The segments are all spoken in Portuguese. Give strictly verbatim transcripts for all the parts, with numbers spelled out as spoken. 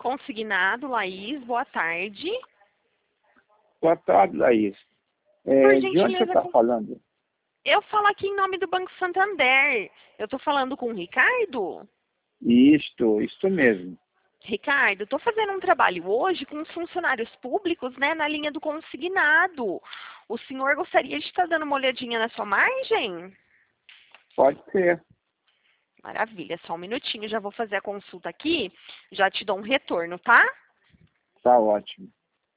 Consignado, Laís, boa tarde. Boa tarde, Laís. É, Por de onde você gentileza, está com- falando? eu falo aqui em nome do Banco Santander. Eu tô falando com o Ricardo? Isto, isto mesmo. Ricardo, estou fazendo um trabalho hoje com os funcionários públicos, né, na linha do consignado. O senhor gostaria de estar dando uma olhadinha na sua margem? Pode ser. Maravilha, só um minutinho, já vou fazer a consulta aqui, já te dou um retorno, tá? Tá ótimo.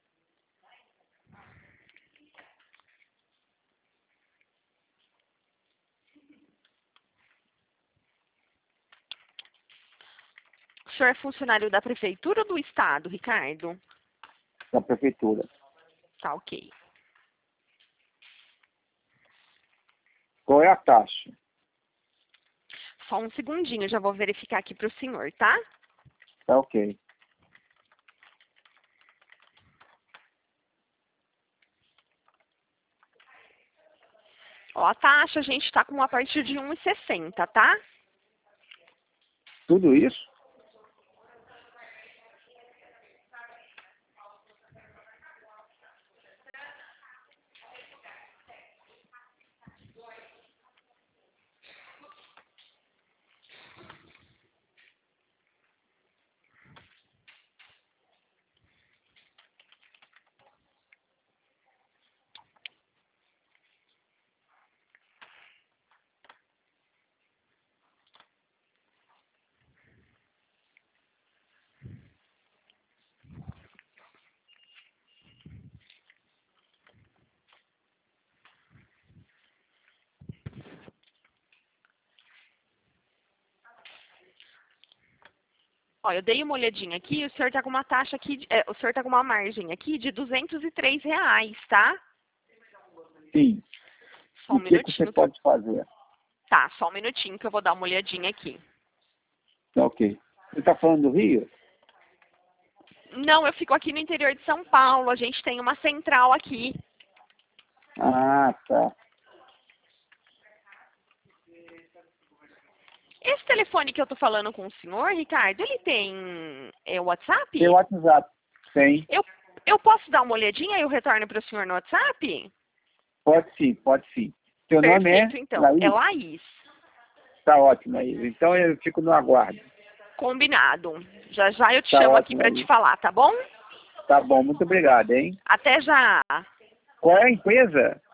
O senhor é funcionário da prefeitura ou do estado, Ricardo? Da prefeitura. Tá, ok. Qual é a taxa? Só um segundinho, já vou verificar aqui para o senhor, tá? Tá ok. Ó, a taxa a gente está com a partir de um e sessenta, tá? Tudo isso? Ó, eu dei uma olhadinha aqui, o senhor tá com uma taxa aqui, de- é, o senhor tá com uma margem aqui de duzentos e três reais, tá? Sim. Só E um o que, que você minutinho. que eu- pode fazer? Tá, só um minutinho que eu vou dar uma olhadinha aqui. Tá ok. Você está falando do Rio? Não, eu fico aqui no interior de São Paulo, a gente tem uma central aqui. Ah, tá. Esse telefone que eu tô falando com o senhor, Ricardo, ele tem é, WhatsApp? Tem WhatsApp? Tem. Eu, eu posso dar uma olhadinha e eu retorno para o senhor no WhatsApp? Pode sim, pode sim. Seu nome é Perfeito, então. Laís? É Laís. Tá ótimo, Laís. Então eu fico no aguardo. Combinado. Já já eu te Tá chamo aqui ótimo, para te Laís. falar, tá bom? Tá bom, muito obrigado, hein? Até já. Qual é a empresa?